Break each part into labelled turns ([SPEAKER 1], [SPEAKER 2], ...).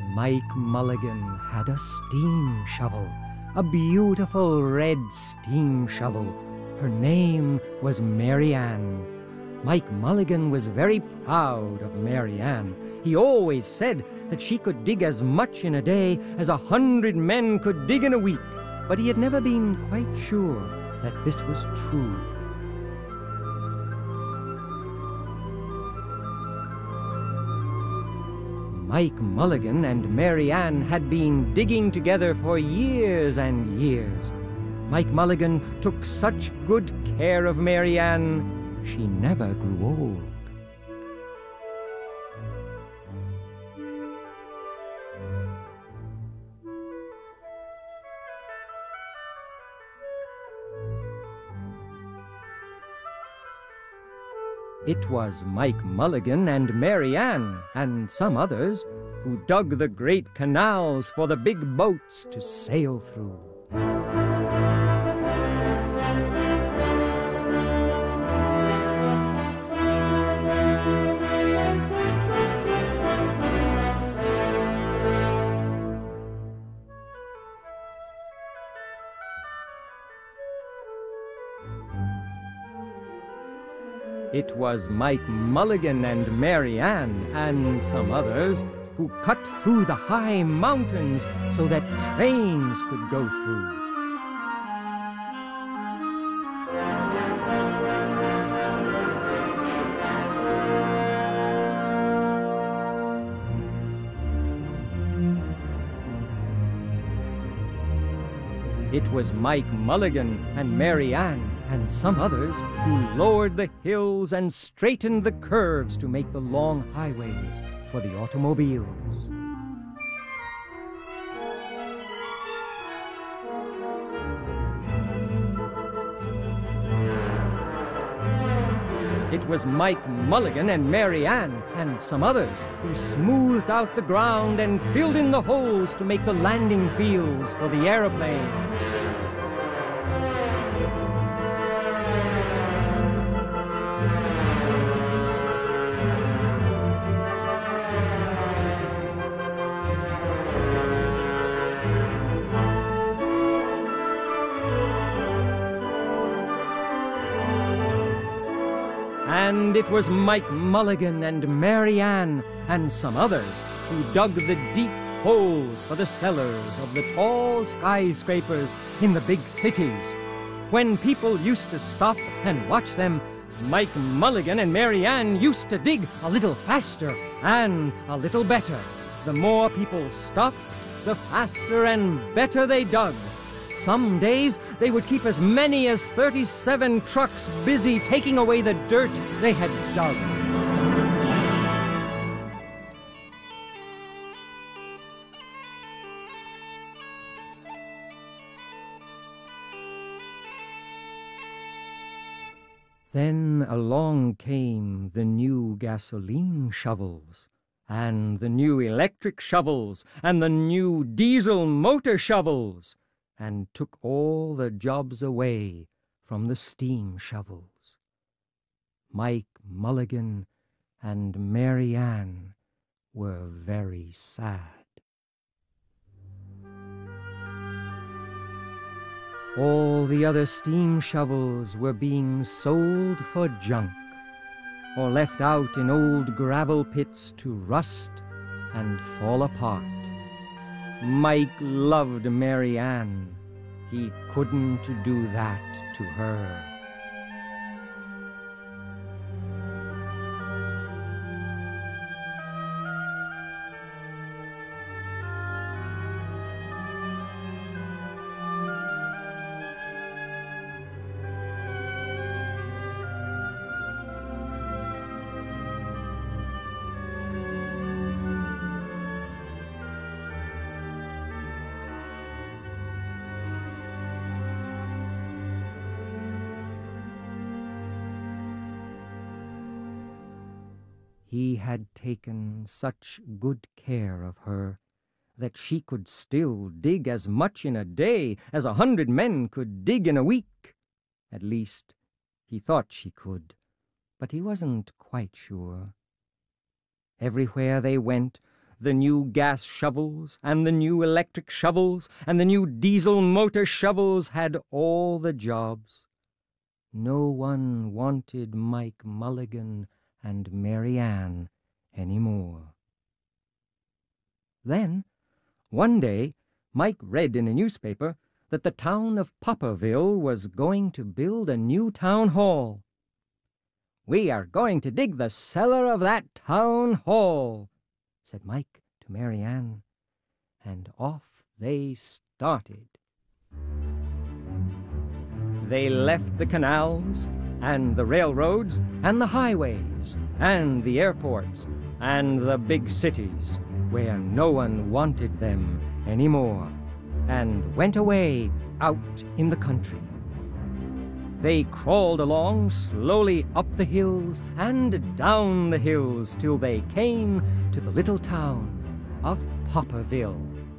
[SPEAKER 1] Mike Mulligan had a steam shovel, a beautiful red steam shovel. Her name was Mary Ann. Mike Mulligan was very proud of Mary Ann. He always said that she could dig as much in a day as 100 men could dig in a week, but he had never been quite sure that this was true. Mike Mulligan and Mary Ann had been digging together for years and years. Mike Mulligan took such good care of Mary Ann, she never grew old. It was Mike Mulligan and Mary Ann and some others who dug the great canals for the big boats to sail through. It was Mike Mulligan and Mary Ann and some others who cut through the high mountains so that trains could go through. It was Mike Mulligan and Mary Ann and some others who lowered the hills and straightened the curves to make the long highways for the automobiles. It was Mike Mulligan and Mary Ann and some others who smoothed out the ground and filled in the holes to make the landing fields for the aeroplanes. And it was Mike Mulligan and Mary Ann and some others who dug the deep holes for the cellars of the tall skyscrapers in the big cities. When people used to stop and watch them, Mike Mulligan and Mary Ann used to dig a little faster and a little better. The more people stopped, the faster and better they dug. Some days, they would keep as many as 37 trucks busy taking away the dirt they had dug. Then along came the new gasoline shovels, and the new electric shovels, and the new diesel motor shovels, and took all the jobs away from the steam shovels. Mike Mulligan and Mary Ann were very sad. All the other steam shovels were being sold for junk, or left out in old gravel pits to rust and fall apart. Mike loved Mary Ann. He couldn't do that to her. He had taken such good care of her that she could still dig as much in a day as 100 men could dig in a week. At least, he thought she could, but he wasn't quite sure. Everywhere they went, the new gas shovels, and the new electric shovels, and the new diesel motor shovels had all the jobs. No one wanted Mike Mulligan and Mary Ann any more. Then, one day, Mike read in a newspaper that the town of Popperville was going to build a new town hall. "We are going to dig the cellar of that town hall," said Mike to Mary Ann, and off they started. They left the canals, and the railroads, and the highways, and the airports, and the big cities, where no one wanted them anymore, and went away out in the country. They crawled along slowly up the hills and down the hills till they came to the little town of Popperville.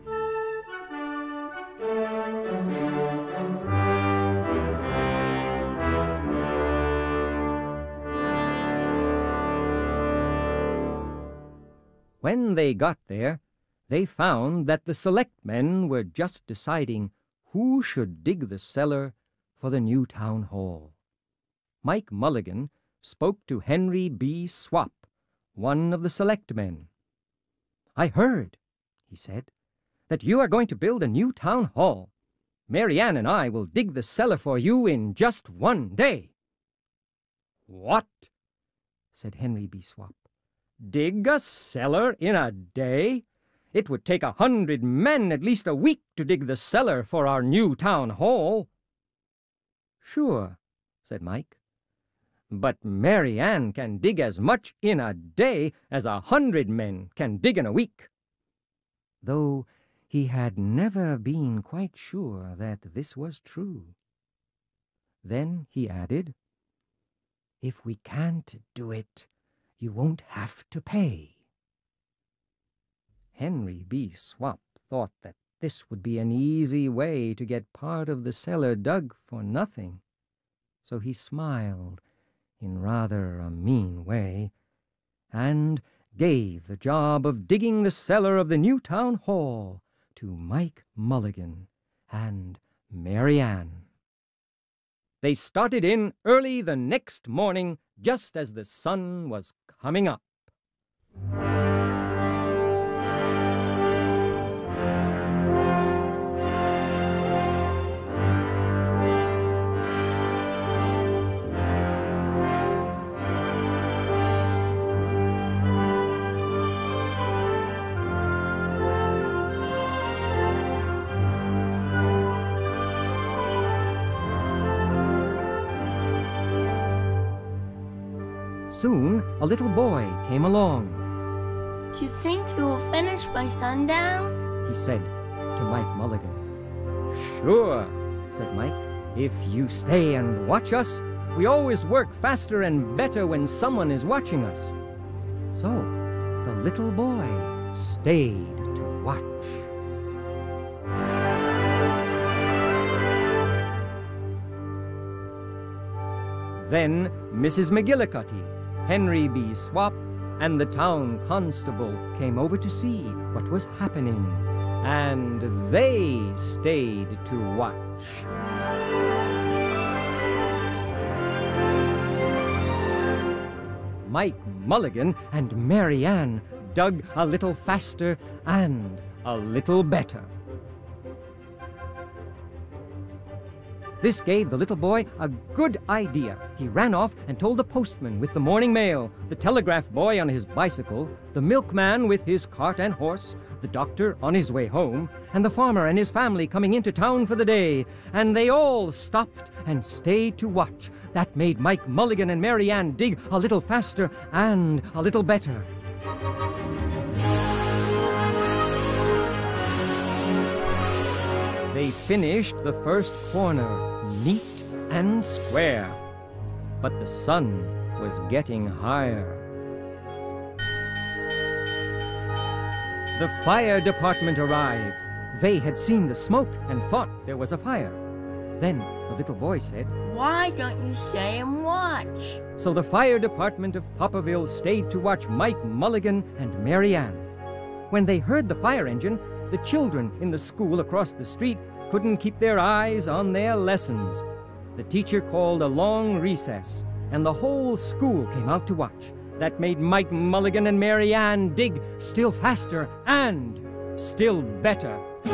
[SPEAKER 1] When they got there, they found that the selectmen were just deciding who should dig the cellar for the new town hall. Mike Mulligan spoke to Henry B. Swap, one of the selectmen. "I heard," he said, "that you are going to build a new town hall. Mary Ann and I will dig the cellar for you in just one day." "What?" said Henry B. Swap. "Dig a cellar in a day? It would take 100 men at least a week to dig the cellar for our new town hall." "Sure," said Mike. "But Mary Ann can dig as much in a day as 100 men can dig in a week." Though he had never been quite sure that this was true. Then he added, "If we can't do it, you won't have to pay." Henry B. Swap thought that this would be an easy way to get part of the cellar dug for nothing, so he smiled in rather a mean way, and gave the job of digging the cellar of the new town hall to Mike Mulligan and Mary Ann. They started in early the next morning, just as the sun was coming up. Soon a little boy came along.
[SPEAKER 2] "You think you will finish by sundown?"
[SPEAKER 1] he said to Mike Mulligan. "Sure," said Mike. "If you stay and watch us, we always work faster and better when someone is watching us." So the little boy stayed to watch. Then Mrs. McGillicuddy, Henry B. Swap, and the town constable came over to see what was happening, and they stayed to watch. Mike Mulligan and Mary Ann dug a little faster and a little better. This gave the little boy a good idea. He ran off and told the postman with the morning mail, the telegraph boy on his bicycle, the milkman with his cart and horse, the doctor on his way home, and the farmer and his family coming into town for the day. And they all stopped and stayed to watch. That made Mike Mulligan and Mary Ann dig a little faster and a little better. They finished the first corner, neat and square. But the sun was getting higher. The fire department arrived. They had seen the smoke and thought there was a fire. Then the little boy said,
[SPEAKER 2] "Why don't you stay and watch?"
[SPEAKER 1] So the fire department of Popperville stayed to watch Mike Mulligan and Mary Ann. When they heard the fire engine, the children in the school across the street couldn't keep their eyes on their lessons. The teacher called a long recess, and the whole school came out to watch. That made Mike Mulligan and Mary Ann dig still faster and still better.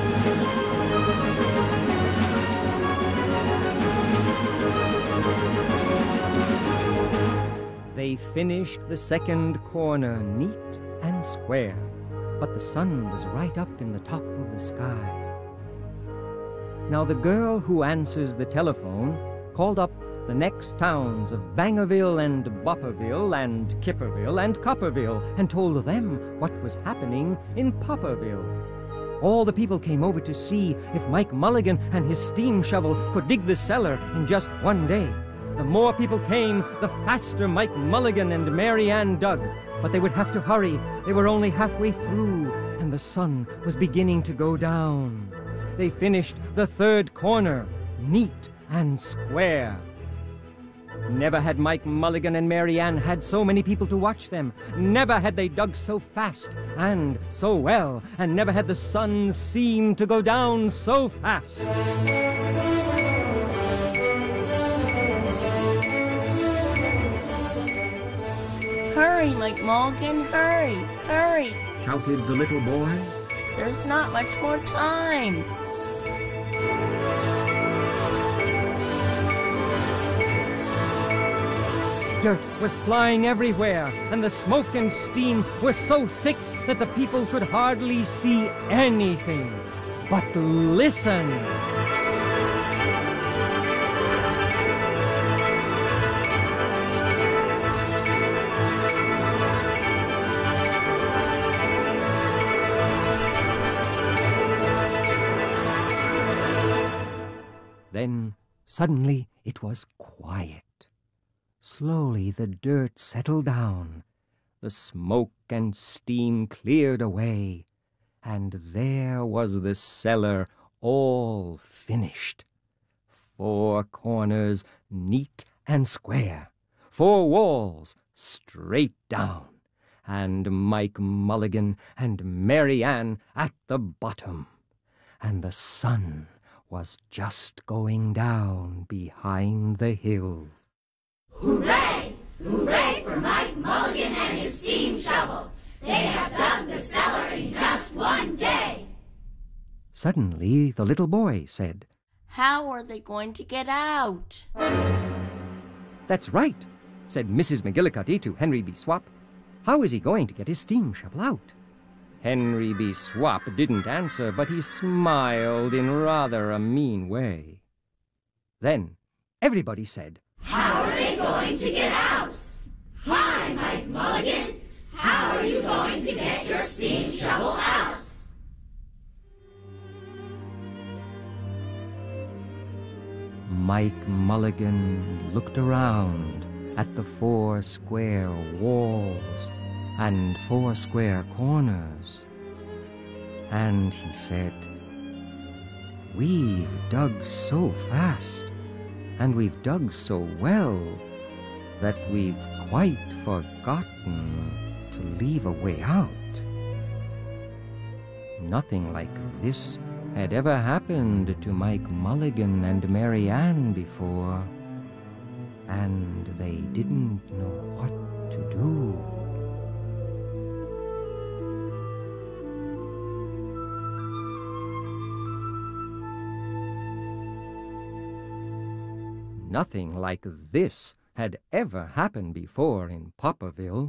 [SPEAKER 1] They finished the second corner neat and square, but the sun was right up in the top of the sky. Now the girl who answers the telephone called up the next towns of Bangerville and Bopperville and Kipperville and Copperville and told them what was happening in Popperville. All the people came over to see if Mike Mulligan and his steam shovel could dig the cellar in just one day. The more people came, the faster Mike Mulligan and Mary Ann dug. But they would have to hurry. They were only halfway through, and the sun was beginning to go down. They finished the third corner, neat and square. Never had Mike Mulligan and Mary Ann had so many people to watch them. Never had they dug so fast and so well, and never had the sun seemed to go down so fast.
[SPEAKER 2] Hurry, Mike Mulligan, hurry, hurry.
[SPEAKER 1] Shouted the little boy.
[SPEAKER 2] There's not much more time.
[SPEAKER 1] Dirt was flying everywhere, and the smoke and steam was so thick that the people could hardly see anything. But listen! Then, suddenly, it was quiet. Slowly the dirt settled down, the smoke and steam cleared away, and there was the cellar all finished. 4 corners neat and square, 4 walls straight down, and Mike Mulligan and Mary Ann at the bottom, and the sun was just going down behind the hill.
[SPEAKER 3] Hooray! Hooray for Mike Mulligan and his steam shovel! They have dug the cellar in just one day!
[SPEAKER 1] Suddenly the little boy said,
[SPEAKER 2] How are they going to get out?
[SPEAKER 1] That's right, said Mrs. McGillicuddy to Henry B. Swap. How is he going to get his steam shovel out? Henry B. Swap didn't answer, but he smiled in rather a mean way. Then everybody said,
[SPEAKER 3] How are they going to get out? Hi, Mike Mulligan! How are you going to get your steam shovel out?
[SPEAKER 1] Mike Mulligan looked around at the 4 square walls and 4 square corners, and he said, We've dug so fast, and we've dug so well, that we've quite forgotten to leave a way out. Nothing like this had ever happened to Mike Mulligan and Mary Ann before, and they didn't know what to do. Nothing like this had ever happened before in Popperville.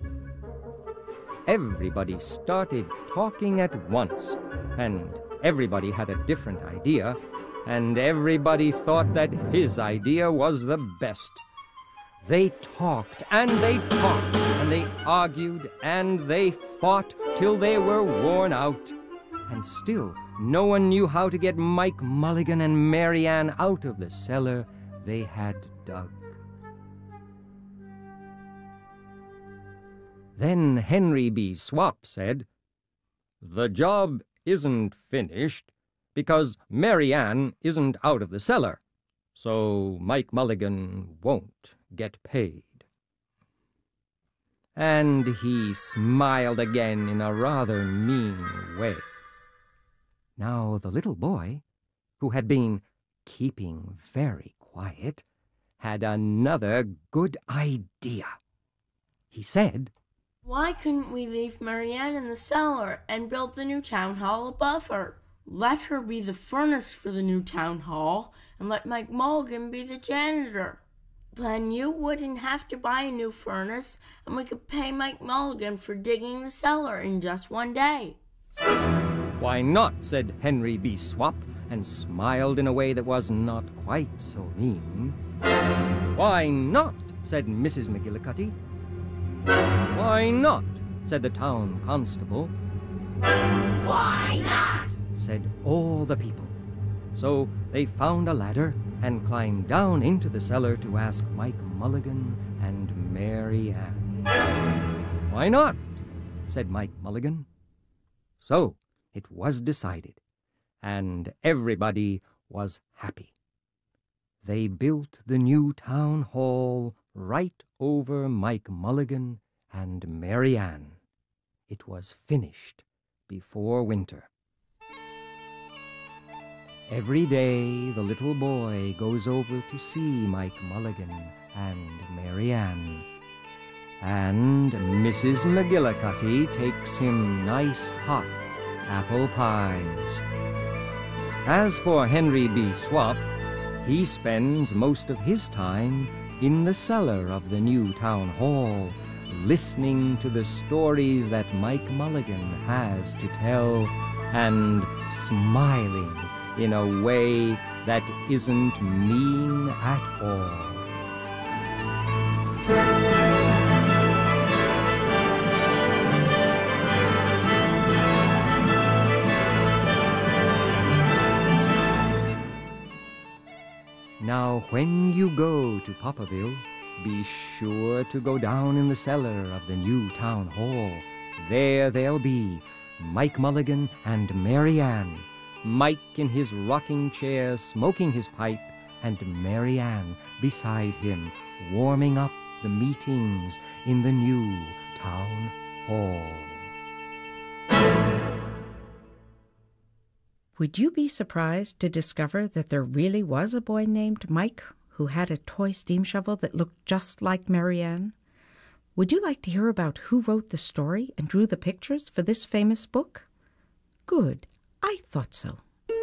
[SPEAKER 1] Everybody started talking at once, and everybody had a different idea, and everybody thought that his idea was the best. They talked, and they talked, and they argued, and they fought till they were worn out. And still, no one knew how to get Mike Mulligan and Mary Ann out of the cellar they had dug. Then Henry B. Swap said, The job isn't finished because Mary Ann isn't out of the cellar, so Mike Mulligan won't get paid. And he smiled again in a rather mean way. Now the little boy, who had been keeping very quiet, had another good idea. He said,
[SPEAKER 2] Why couldn't we leave Marianne in the cellar and build the new town hall above her? Let her be the furnace for the new town hall, and let Mike Mulligan be the janitor. Then you wouldn't have to buy a new furnace, and we could pay Mike Mulligan for digging the cellar in just one day.
[SPEAKER 1] Why not? Said Henry B. Swap, and smiled in a way that was not quite so mean. Why not? Said Mrs. McGillicuddy. Why not? Said the town constable.
[SPEAKER 3] Why not?
[SPEAKER 1] Said all the people. So they found a ladder and climbed down into the cellar to ask Mike Mulligan and Mary Ann. Why not? Said Mike Mulligan. So it was decided, and everybody was happy. They built the new town hall right over Mike Mulligan and Mary Ann. It was finished before winter. Every day the little boy goes over to see Mike Mulligan and Mary Ann. And Mrs. McGillicuddy takes him nice hot apple pies. As for Henry B. Swap, he spends most of his time in the cellar of the new town hall, listening to the stories that Mike Mulligan has to tell and smiling in a way that isn't mean at all. Now, when you go to Popperville, be sure to go down in the cellar of the new town hall. There they'll be Mike Mulligan and Mary Ann, Mike in his rocking chair smoking his pipe, and Mary Ann beside him warming up the meetings in the new town hall.
[SPEAKER 4] Would you be surprised to discover that there really was a boy named Mike who had a toy steam shovel that looked just like Mary Ann? Would you like to hear about who wrote the story and drew the pictures for this famous book? Good, I thought so.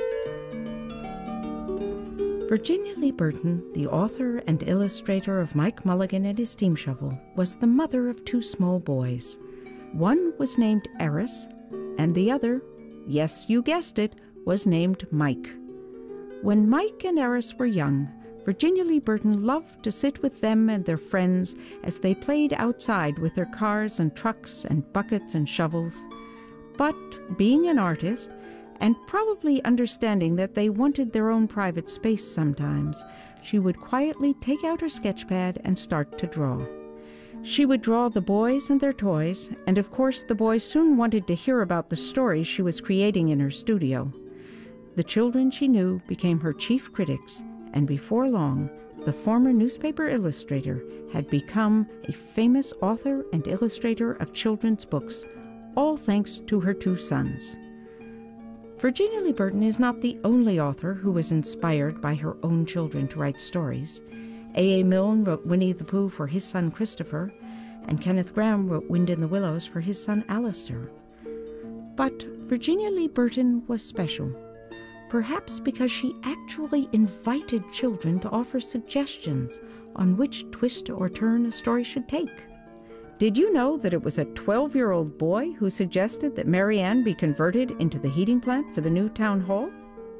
[SPEAKER 4] Virginia Lee Burton, the author and illustrator of Mike Mulligan and his steam shovel, was the mother of two small boys. One was named Eris, and the other, yes, you guessed it, was named Mike. When Mike and Eris were young, Virginia Lee Burton loved to sit with them and their friends as they played outside with their cars and trucks and buckets and shovels. But being an artist, and probably understanding that they wanted their own private space sometimes, she would quietly take out her sketch pad and start to draw. She would draw the boys and their toys, and of course the boys soon wanted to hear about the stories she was creating in her studio. The children she knew became her chief critics, and before long, the former newspaper illustrator had become a famous author and illustrator of children's books, all thanks to her two sons. Virginia Lee Burton is not the only author who was inspired by her own children to write stories. A. Milne wrote Winnie the Pooh for his son Christopher, and Kenneth Grahame wrote Wind in the Willows for his son Alistair. But Virginia Lee Burton was special, perhaps because she actually invited children to offer suggestions on which twist or turn a story should take. Did you know that it was a 12-year-old boy who suggested that Mary Ann be converted into the heating plant for the new town hall?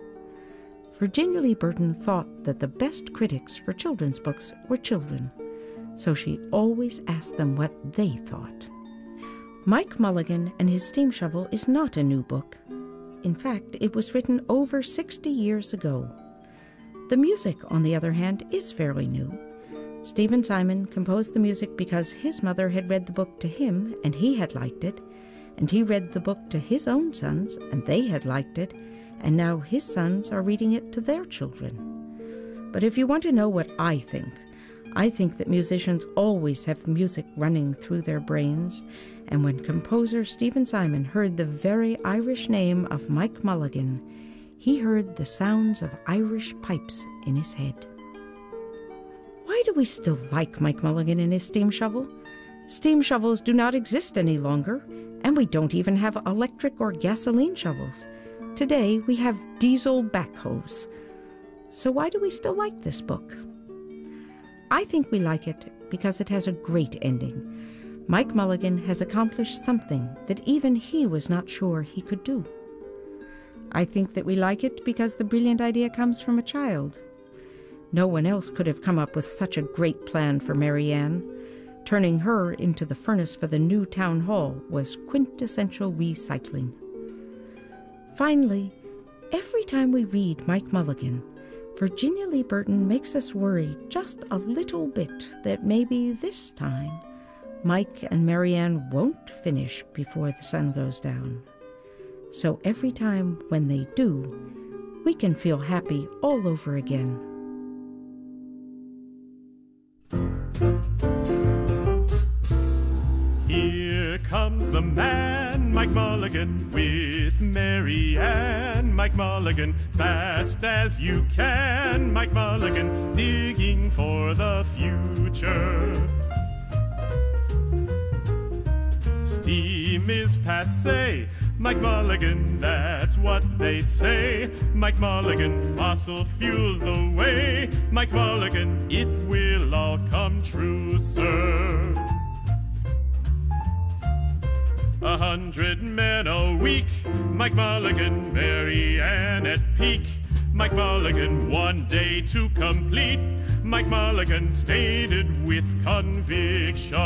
[SPEAKER 4] Virginia Lee Burton thought that the best critics for children's books were children, so she always asked them what they thought. Mike Mulligan and his steam shovel is not a new book. In fact, it was written over 60 years ago. The music, on the other hand, is fairly new. Stephen Simon composed the music because his mother had read the book to him and he had liked it, and he read the book to his own sons and they had liked it, and now his sons are reading it to their children. But if you want to know what I think, I think that musicians always have music running through their brains, and when composer Stephen Simon heard the very Irish name of Mike Mulligan, he heard the sounds of Irish pipes in his head. Why do we still like Mike Mulligan and his steam shovel? Steam shovels do not exist any longer, and we don't even have electric or gasoline shovels. Today we have diesel backhoes. So why do we still like this book? I think we like it because it has a great ending. Mike Mulligan has accomplished something that even he was not sure he could do. I think that we like it because the brilliant idea comes from a child. No one else could have come up with such a great plan for Mary Ann. Turning her into the furnace for the new town hall was quintessential recycling. Finally, every time we read Mike Mulligan, Virginia Lee Burton makes us worry just a little bit that maybe this time Mike and Mary Ann won't finish before the sun goes down. So every time when they do, we can feel happy all over again.
[SPEAKER 5] Here comes the man, Mike Mulligan, with Mary Ann. Mike Mulligan, fast as you can. Mike Mulligan, digging for the future. Steam is passé. Mike Mulligan, that's what they say. Mike Mulligan, fossil fuels the way. Mike Mulligan, it will all come true, sir. 100 men a week. Mike Mulligan, Mary Ann at peak. Mike Mulligan, one day to complete. Mike Mulligan stated with conviction.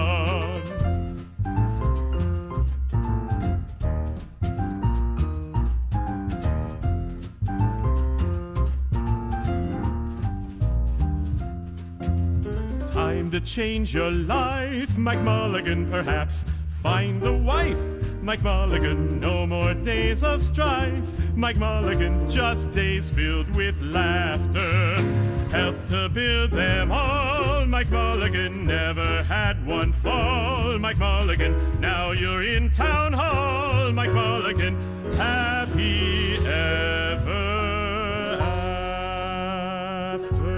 [SPEAKER 5] Time to change your life, Mike Mulligan, perhaps find the wife. Mike Mulligan, no more days of strife. Mike Mulligan, just days filled with laughter. Help to build them all. Mike Mulligan never had one fall. Mike Mulligan, now you're in town hall. Mike Mulligan, happy ever after.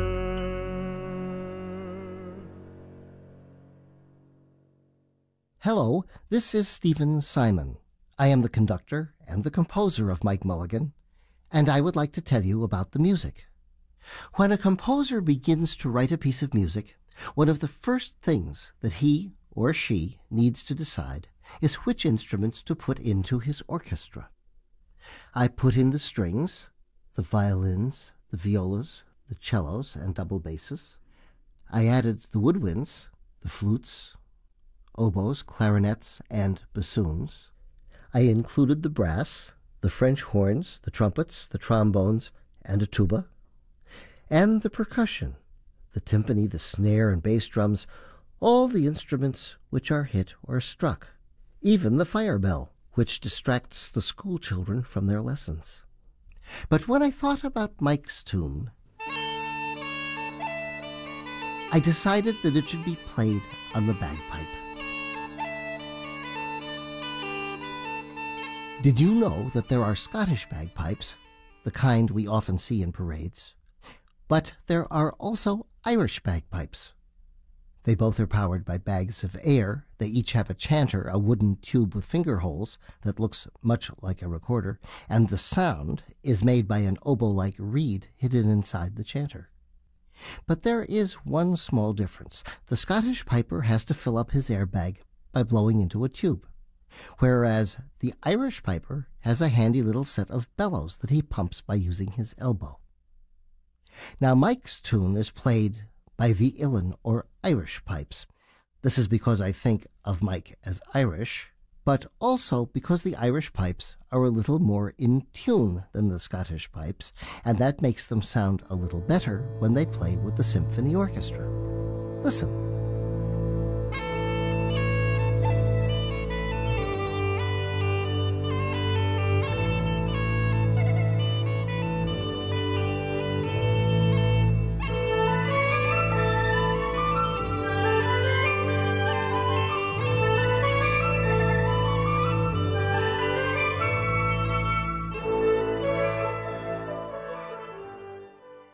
[SPEAKER 6] Hello, this is Stephen Simon. I am the conductor and the composer of Mike Mulligan, and I would like to tell you about the music. When a composer begins to write a piece of music, one of the first things that he or she needs to decide is which instruments to put into his orchestra. I put in the strings, the violins, the violas, the cellos, and double basses. I added the woodwinds, the flutes, oboes, clarinets, and bassoons. I included the brass, the French horns, the trumpets, the trombones, and a tuba, and the percussion, the timpani, the snare, and bass drums, all the instruments which are hit or struck, even the fire bell, which distracts the school children from their lessons. But when I thought about Mike's tune, I decided that it should be played on the bagpipe. Did you know that there are Scottish bagpipes, the kind we often see in parades? But there are also Irish bagpipes. They both are powered by bags of air. They each have a chanter, a wooden tube with finger holes that looks much like a recorder, and the sound is made by an oboe-like reed hidden inside the chanter. But there is one small difference. The Scottish piper has to fill up his air bag by blowing into a tube, whereas the Irish piper has a handy little set of bellows that he pumps by using his elbow. Now Mike's tune is played by the Uilleann or Irish pipes. This is because I think of Mike as Irish, but also because the Irish pipes are a little more in tune than the Scottish pipes, and that makes them sound a little better when they play with the symphony orchestra. Listen.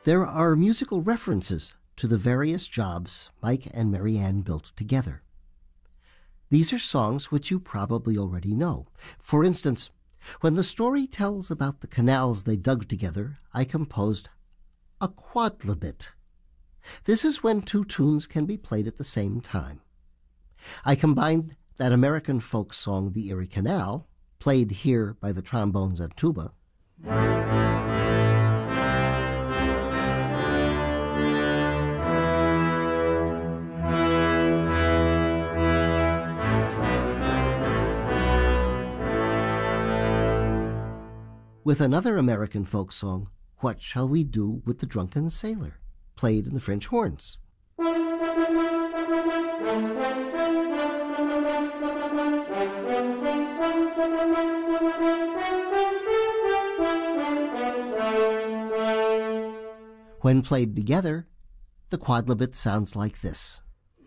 [SPEAKER 6] there are musical references to the various jobs Mike and Mary Ann built together. These are songs which you probably already know. For instance, when the story tells about the canals they dug together, I composed a quadlibet. This is when two tunes can be played at the same time. I combined that American folk song, The Erie Canal, played here by the trombones and tuba, with another American folk song, What Shall We Do with the Drunken Sailor, played in the French horns. When played together, the quadlibet sounds like this.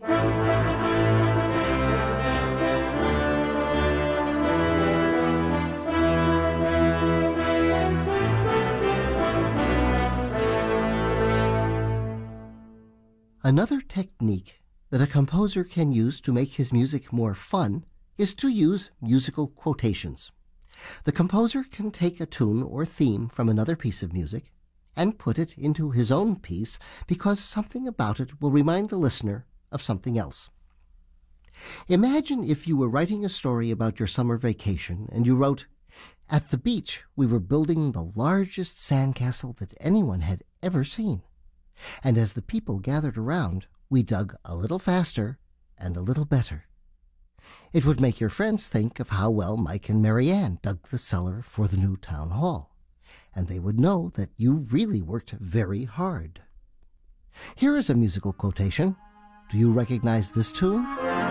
[SPEAKER 6] Another technique that a composer can use to make his music more fun is to use musical quotations. The composer can take a tune or theme from another piece of music and put it into his own piece because something about it will remind the listener of something else. Imagine if you were writing a story about your summer vacation and you wrote, "At the beach, we were building the largest sandcastle that anyone had ever seen. And as the people gathered around, we dug a little faster and a little better." It would make your friends think of how well Mike and Mary Ann dug the cellar for the new town hall, and they would know that you really worked very hard. Here is a musical quotation. Do you recognize this tune?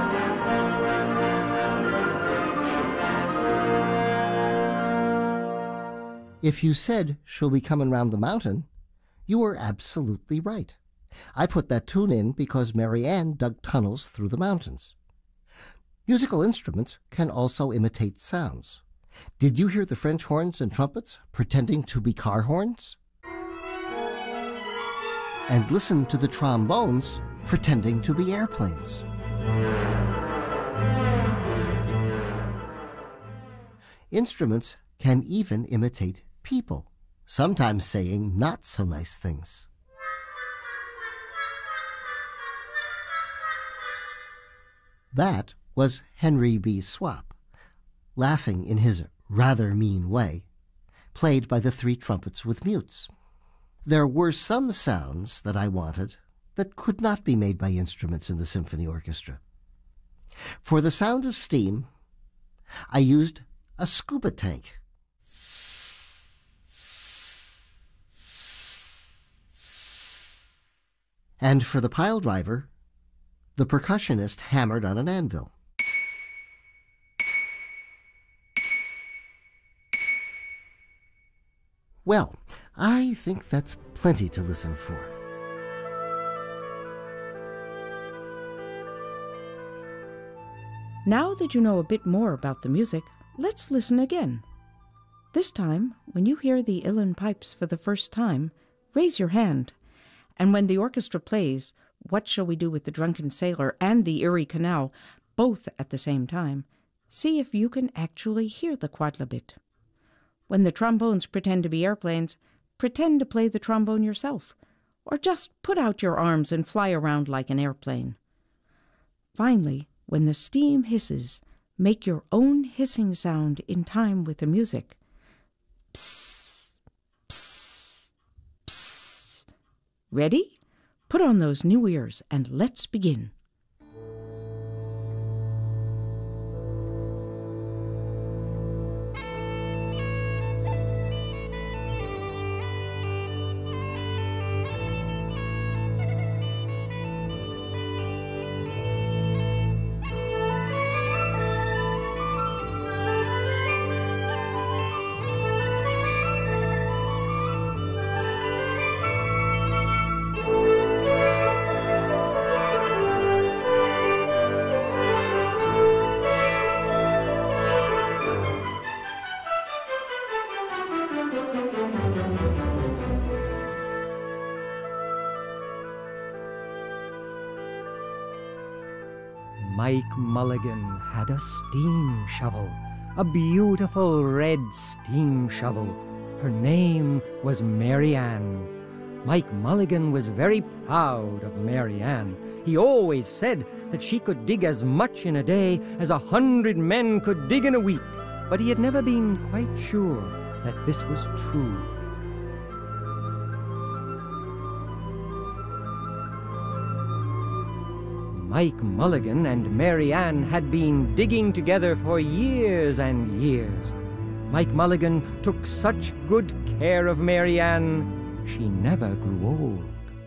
[SPEAKER 6] If you said, "She'll be coming round the mountain," you were absolutely right. I put that tune in because Mary Ann dug tunnels through the mountains. Musical instruments can also imitate sounds. Did you hear the French horns and trumpets pretending to be car horns? And listen to the trombones pretending to be airplanes. Instruments can even imitate people, sometimes saying not so nice things. That was Henry B. Swap, laughing in his rather mean way, played by the three trumpets with mutes. There were some sounds that I wanted that could not be made by instruments in the symphony orchestra. For the sound of steam, I used a scuba tank. And for the pile driver, the percussionist hammered on an anvil. Well, I think that's plenty to listen for.
[SPEAKER 4] Now that you know a bit more about the music, let's listen again. This time, when you hear the Uilleann pipes for the first time, raise your hand. And when the orchestra plays What Shall We Do with the Drunken Sailor and the Erie Canal, both at the same time, see if you can actually hear the quadlibet. When the trombones pretend to be airplanes, pretend to play the trombone yourself, or just put out your arms and fly around like an airplane. Finally, when the steam hisses, make your own hissing sound in time with the music. Psst, psst, psst. Ready? Put on those new ears and let's begin.
[SPEAKER 1] Mike Mulligan had a steam shovel, a beautiful red steam shovel. Her name was Mary Ann. Mike Mulligan was very proud of Mary Ann. He always said that she could dig as much in a day as 100 men could dig in a week, but he had never been quite sure that this was true. Mike Mulligan and Mary Ann had been digging together for years and years. Mike Mulligan took such good care of Mary Ann, she never grew old.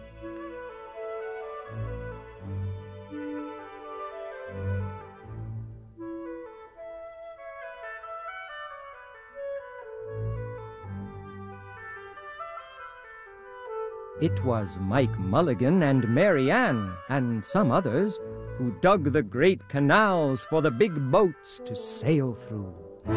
[SPEAKER 1] It was Mike Mulligan and Mary Ann and some others who dug the great canals for the big boats to sail through.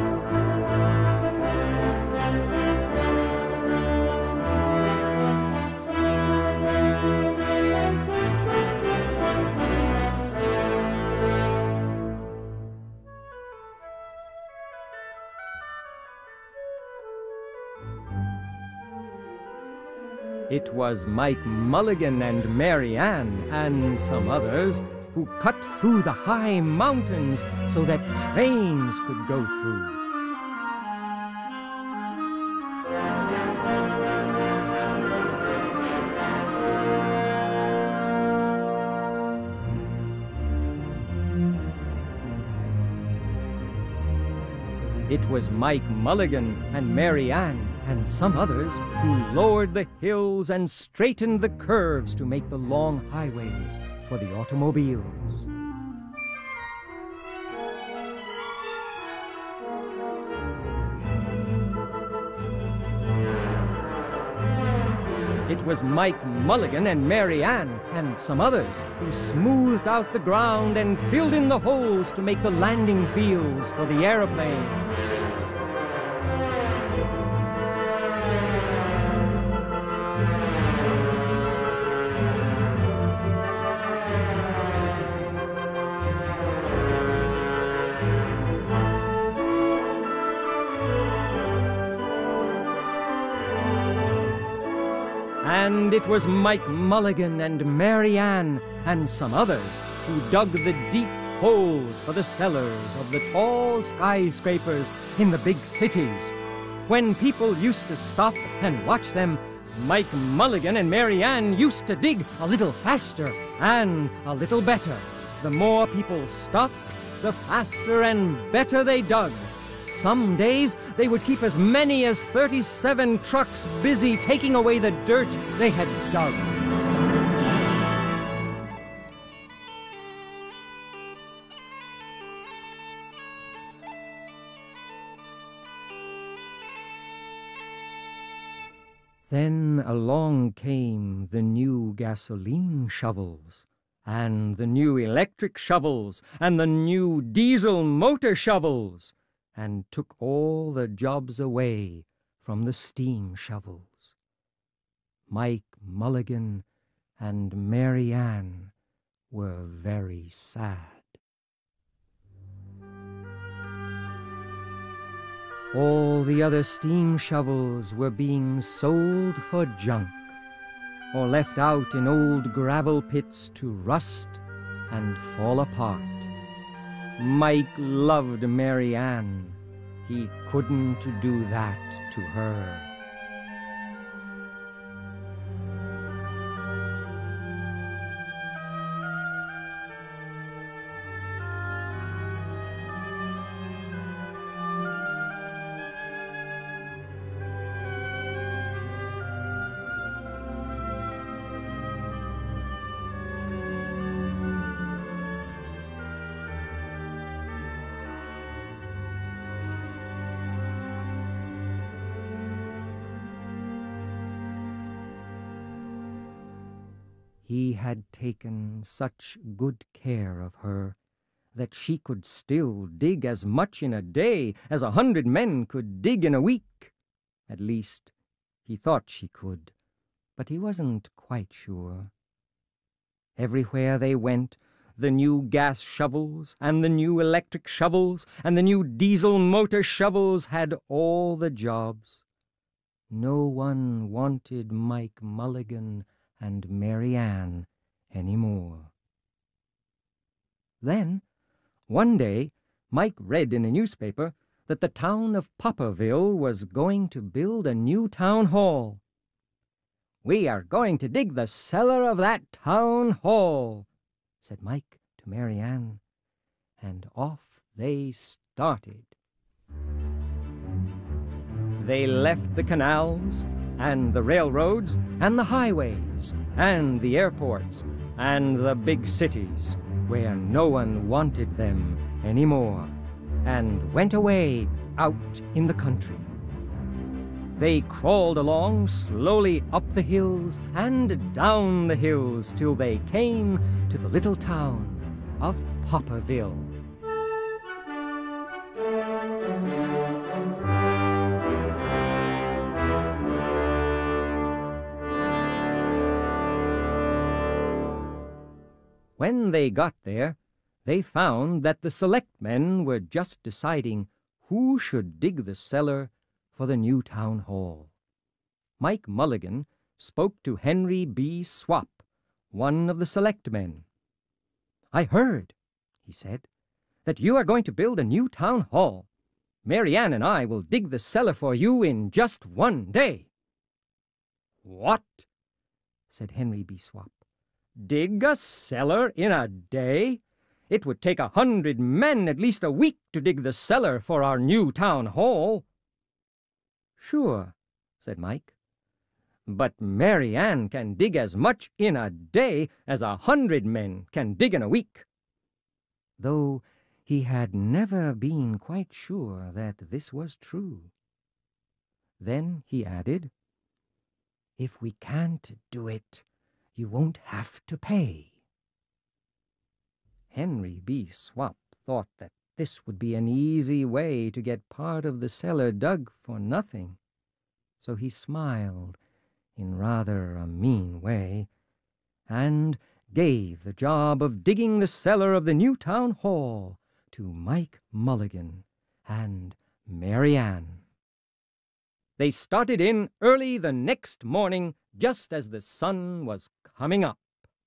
[SPEAKER 1] It was Mike Mulligan and Mary Ann and some others who cut through the high mountains so that trains could go through. It was Mike Mulligan and Mary Ann and some others who lowered the hills and straightened the curves to make the long highways for the automobiles. It was Mike Mulligan and Mary Ann and some others who smoothed out the ground and filled in the holes to make the landing fields for the airplanes. And it was Mike Mulligan and Mary Ann and some others who dug the deep holes for the cellars of the tall skyscrapers in the big cities. When people used to stop and watch them, Mike Mulligan and Mary Ann used to dig a little faster and a little better. The more people stopped, the faster and better they dug. Some days, they would keep as many as 37 trucks busy taking away the dirt they had dug. Then along came the new gasoline shovels, and the new electric shovels, and the new diesel motor shovels, and took all the jobs away from the steam shovels. Mike Mulligan and Mary Ann were very sad. All the other steam shovels were being sold for junk, or left out in old gravel pits to rust and fall apart. Mike loved Mary Ann. He couldn't do that to her. He had taken such good care of her that she could still dig as much in a day as 100 men could dig in a week. At least, he thought she could, but he wasn't quite sure. Everywhere they went, the new gas shovels, and the new electric shovels, and the new diesel motor shovels had all the jobs. No one wanted Mike Mulligan and Mary Ann any more. Then, one day, Mike read in a newspaper that the town of Popperville was going to build a new town hall. "We are going to dig the cellar of that town hall," said Mike to Mary Ann, and off they started. They left the canals, and the railroads, and the highways, and the airports, and the big cities, where no one wanted them anymore, and went away out in the country. They crawled along slowly up the hills and down the hills till they came to the little town of Popperville. When they got there, they found that the selectmen were just deciding who should dig the cellar for the new town hall. Mike Mulligan spoke to Henry B. Swap, one of the selectmen. "I heard," he said, "that you are going to build a new town hall. Mary Ann and I will dig the cellar for you in just one day." "What?" said Henry B. Swap. "Dig a cellar in a day? It would take 100 men at least a week to dig the cellar for our new town hall." "Sure," said Mike. "But Mary Ann can dig as much in a day as 100 men can dig in a week." Though he had never been quite sure that this was true. Then he added, "If we can't do it, you won't have to pay." Henry B. Swap thought that this would be an easy way to get part of the cellar dug for nothing, so he smiled in rather a mean way, and gave the job of digging the cellar of the new town hall to Mike Mulligan and Mary Ann. They started in early the next morning, just as the sun was coming up.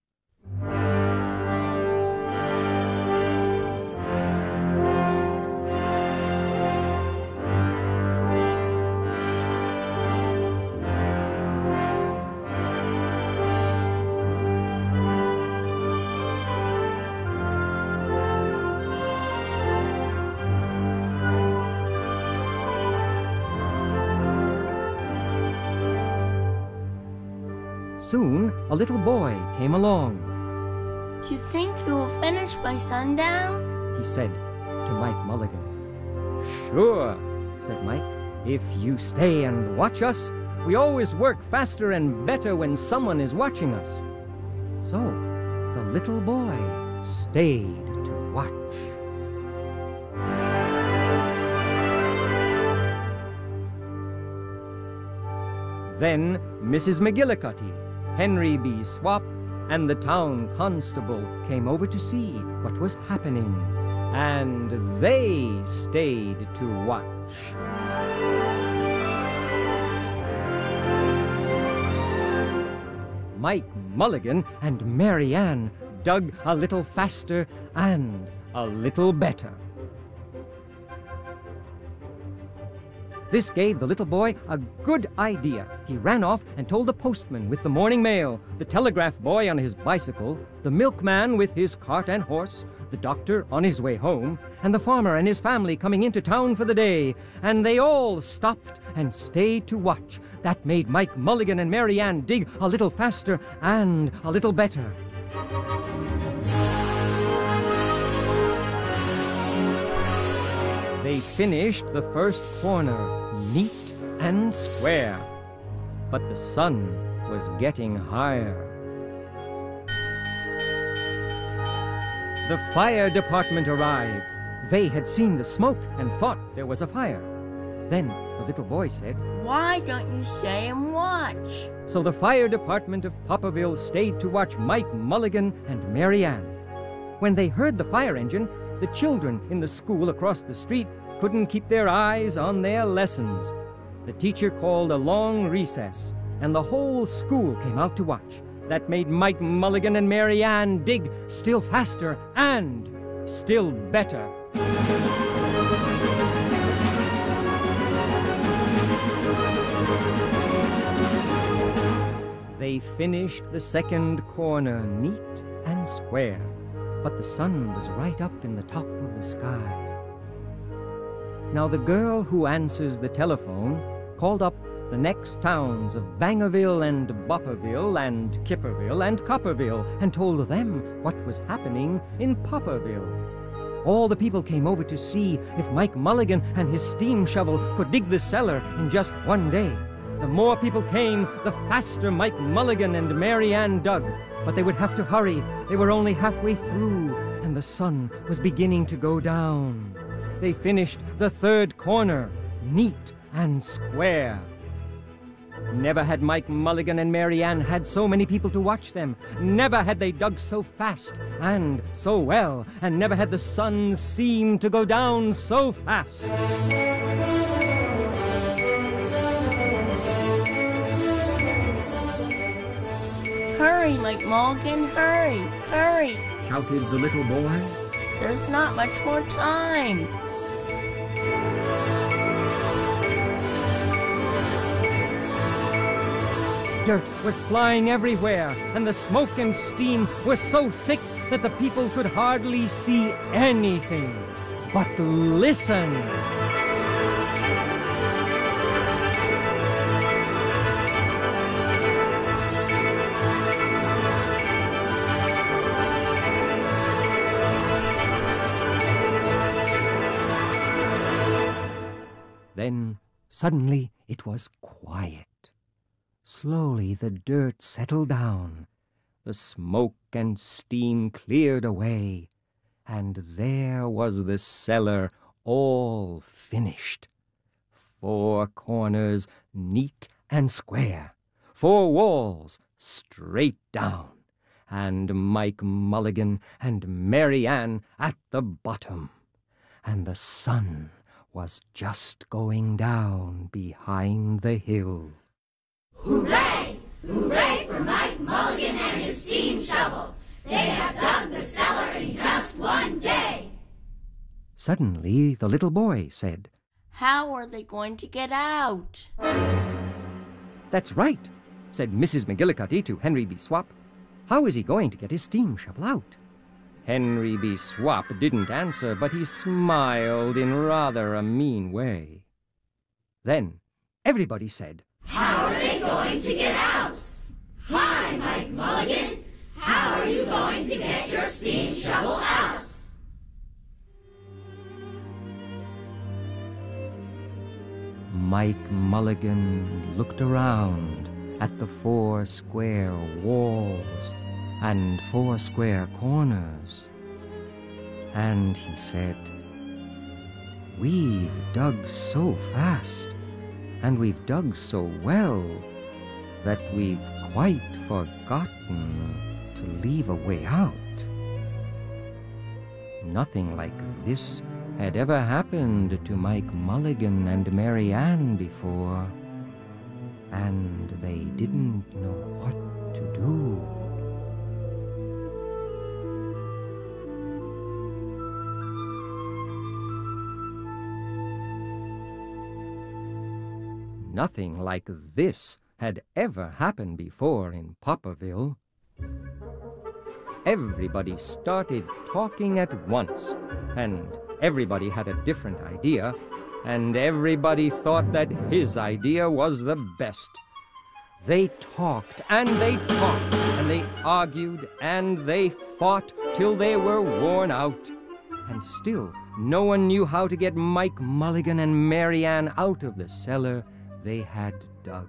[SPEAKER 1] Soon a little boy came along.
[SPEAKER 2] "You think you will finish by sundown?"
[SPEAKER 1] he said to Mike Mulligan. "Sure," said Mike. "If you stay and watch us, we always work faster and better when someone is watching us." So the little boy stayed to watch. Then Mrs. McGillicuddy, Henry B. Swap, and the town constable came over to see what was happening, and they stayed to watch. Mike Mulligan and Mary Ann dug a little faster and a little better. This gave the little boy a good idea. He ran off and told the postman with the morning mail, the telegraph boy on his bicycle, the milkman with his cart and horse, the doctor on his way home, and the farmer and his family coming into town for the day, and they all stopped and stayed to watch. That made Mike Mulligan and Mary Ann dig a little faster and a little better. They finished the first corner neat and square, but the sun was getting higher. The fire department arrived. They had seen the smoke and thought there was a fire. Then the little boy said,
[SPEAKER 2] "Why don't you stay and watch?"
[SPEAKER 1] So the fire department of Popperville stayed to watch Mike Mulligan and Mary Ann. when they heard the fire engine, the children in the school across the street couldn't keep their eyes on their lessons. The teacher called a long recess, and the whole school came out to watch. That made Mike Mulligan and Mary Ann dig still faster and still better. They finished the second corner neat and square, but the sun was right up in the top of the sky. Now the girl who answers the telephone called up the next towns of Bangerville and Bopperville and Kipperville and Copperville and told them what was happening in Popperville. All the people came over to see if Mike Mulligan and his steam shovel could dig the cellar in just one day. The more people came, the faster Mike Mulligan and Mary Ann dug. But they would have to hurry. They were only halfway through, and the sun was beginning to go down. They finished the third corner, neat and square. Never had Mike Mulligan and Mary Ann had so many people to watch them. Never had they dug so fast and so well, and never had the sun seemed to go down so fast.
[SPEAKER 2] Hurry, Mike Mulligan, hurry, hurry.
[SPEAKER 1] Shouted the little boy.
[SPEAKER 2] There's not much more time.
[SPEAKER 1] Dirt was flying everywhere, and the smoke and steam was so thick that the people could hardly see anything. But listen! Then, suddenly, it was quiet. Slowly the dirt settled down, the smoke and steam cleared away, and there was the cellar all finished. 4 corners neat and square, 4 walls straight down, and Mike Mulligan and Mary Ann at the bottom, and the sun was just going down behind the hill.
[SPEAKER 3] Hooray! Hooray for Mike Mulligan and his steam shovel! They have dug the cellar in just one day!
[SPEAKER 1] Suddenly the little boy said,
[SPEAKER 2] How are they going to get out?
[SPEAKER 1] That's right, said Mrs. McGillicuddy to Henry B. Swap. How is he going to get his steam shovel out? Henry B. Swap didn't answer, but he smiled in rather a mean way. Then everybody said,
[SPEAKER 3] How are they going to get out? Hi, Mike Mulligan. How are you going to get your steam shovel out?
[SPEAKER 1] Mike Mulligan looked around at the 4 square walls and 4 square corners, and he said, We've dug so fast, and we've dug so well, that we've quite forgotten to leave a way out. Nothing like this had ever happened to Mike Mulligan and Mary Ann before, and they didn't know what to do. Nothing like this had ever happened before in Popperville. Everybody started talking at once, and everybody had a different idea, and everybody thought that his idea was the best. They talked, and they talked, and they argued, and they fought till they were worn out. And still, no one knew how to get Mike Mulligan and Mary Ann out of the cellar they had dug.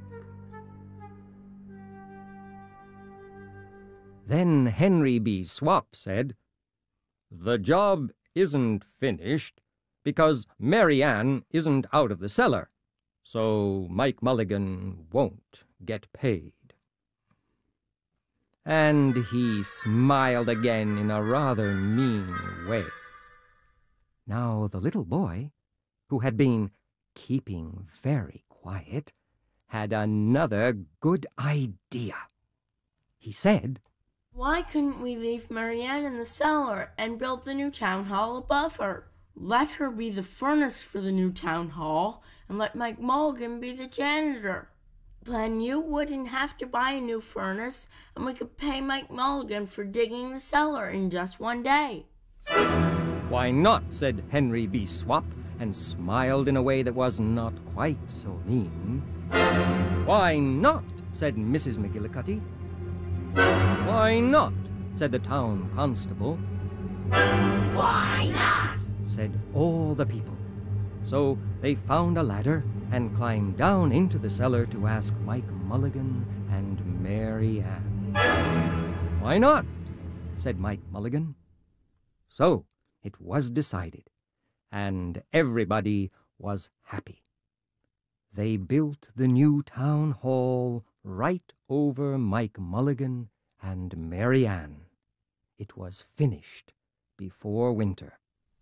[SPEAKER 1] Then Henry B. Swap said, The job isn't finished because Mary Ann isn't out of the cellar, so Mike Mulligan won't get paid. And he smiled again in a rather mean way. Now the little boy, who had been keeping very quiet, had another good idea. He said,
[SPEAKER 2] "Why couldn't we leave Marianne in the cellar and build the new town hall above her? Let her be the furnace for the new town hall, and let Mike Mulligan be the janitor. Then you wouldn't have to buy a new furnace, and we could pay Mike Mulligan for digging the cellar in just one day."
[SPEAKER 1] "Why not?" said Henry B. Swap, and smiled in a way that was not quite so mean. "Why not?" said Mrs. McGillicuddy. "Why not?" said the town constable.
[SPEAKER 3] Why not?
[SPEAKER 1] Said all the people. So they found a ladder and climbed down into the cellar to ask Mike Mulligan and Mary Ann. "Why not?" said Mike Mulligan. So it was decided, and everybody was happy. They built the new town hall right over Mike Mulligan and Mary Ann. It was finished before winter.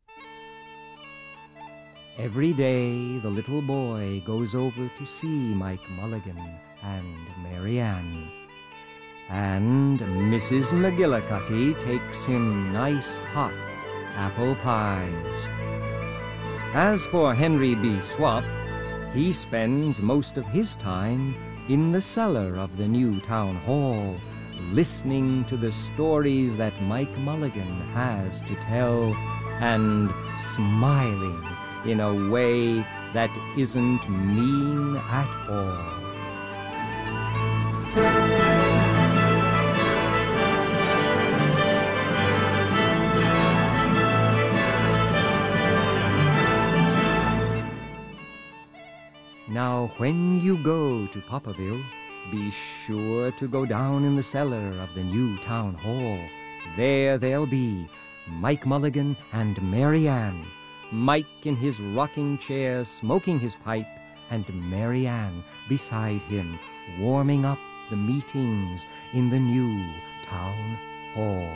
[SPEAKER 1] Every day the little boy goes over to see Mike Mulligan and Mary Ann. And Mrs. McGillicuddy takes him nice hot apple pies. As for Henry B. Swap, he spends most of his time in the cellar of the new town hall, listening to the stories that Mike Mulligan has to tell and smiling in a way that isn't mean at all. Now, when you go to Popperville, be sure to go down in the cellar of the new town hall. There they'll be Mike Mulligan and Mary Ann, Mike in his rocking chair smoking his pipe, and Mary Ann beside him warming up the meetings in the new town hall.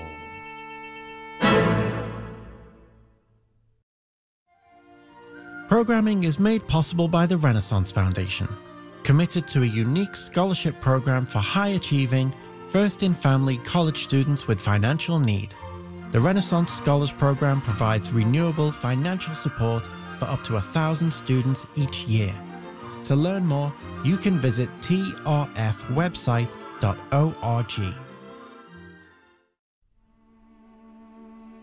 [SPEAKER 7] Programming is made possible by the Renaissance Foundation, committed to a unique scholarship program for high-achieving, first-in-family college students with financial need. The Renaissance Scholars Program provides renewable financial support for up to 1,000 students each year. To learn more, you can visit trfwebsite.org.